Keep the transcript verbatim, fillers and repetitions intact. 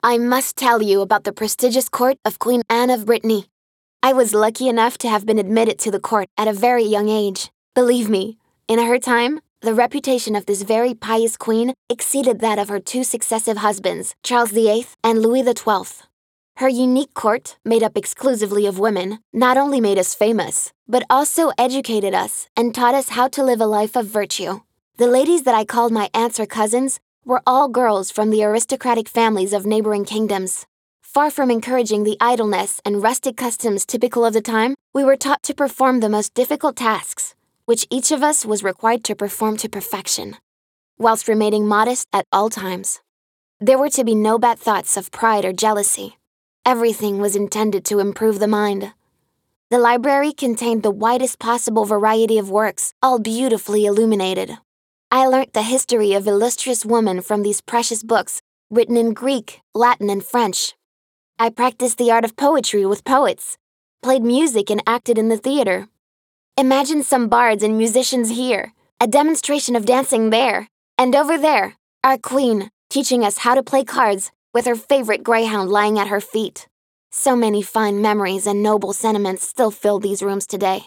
I must tell you about the prestigious court of Queen Anne of Brittany. I was lucky enough to have been admitted to the court at a very young age. Believe me, in her time, the reputation of this very pious queen exceeded that of her two successive husbands, Charles the Eighth and Louis the Twelfth. Her unique court, made up exclusively of women, not only made us famous, but also educated us and taught us how to live a life of virtue. The ladies that I called my aunts or cousins were all girls from the aristocratic families of neighboring kingdoms. Far from encouraging the idleness and rustic customs typical of the time, we were taught to perform the most difficult tasks, which each of us was required to perform to perfection, whilst remaining modest at all times. There were to be no bad thoughts of pride or jealousy. Everything was intended to improve the mind. The library contained the widest possible variety of works, all beautifully illuminated. I learnt the history of illustrious women from these precious books, written in Greek, Latin, and French. I practiced the art of poetry with poets, played music and acted in the theater. Imagine some bards and musicians here, a demonstration of dancing there, and over there, our queen, teaching us how to play cards with her favorite greyhound lying at her feet. So many fine memories and noble sentiments still fill these rooms today.